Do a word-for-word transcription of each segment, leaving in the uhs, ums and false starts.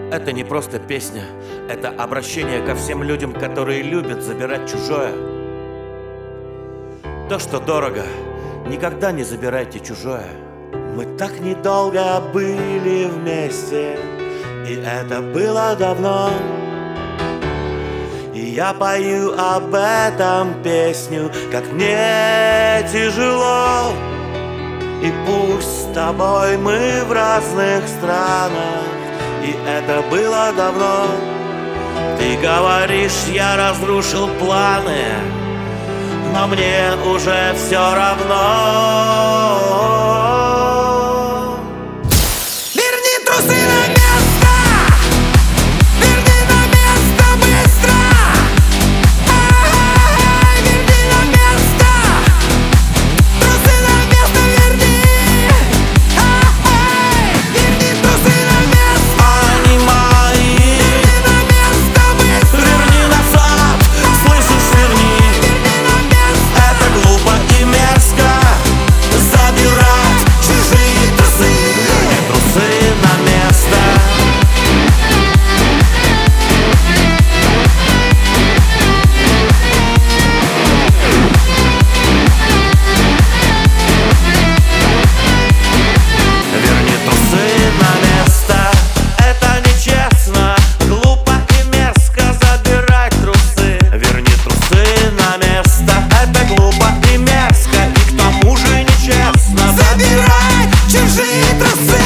Это не просто песня, это обращение ко всем людям, которые любят забирать чужое. То, что дорого, никогда не забирайте чужое. Мы так недолго были вместе, и это было давно. И я пою об этом песню, как мне тяжело. И пусть с тобой мы в разных странах, и это было давно. Ты говоришь, я разрушил планы, но мне уже все равно. Верни трусы на место, верни на место быстро. Ай, верни на место, трусы на место верни. Ай, верни трусы на место. Они мои, Верни на место быстро. верни назад, слышишь, верни. Верни на место. Это глупо и мерзко забирать чужие трусы. Верни трусы на место. Верни трусы на место. Это нечестно, глупо и мерзко забирать трусы. Верни трусы на место. Это глупо и мерзко, и к тому же нечестно Забирай чужие трусы.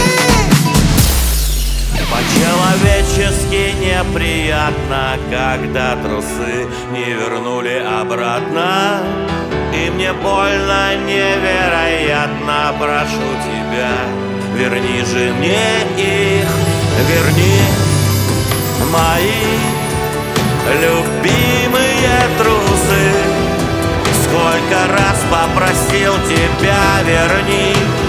По-человечески неприятно, когда трусы не вернули обратно. И мне больно, невероятно, прошу тебя, верни же мне их, верни мои любимые трусы. Сколько раз попросил тебя, верни.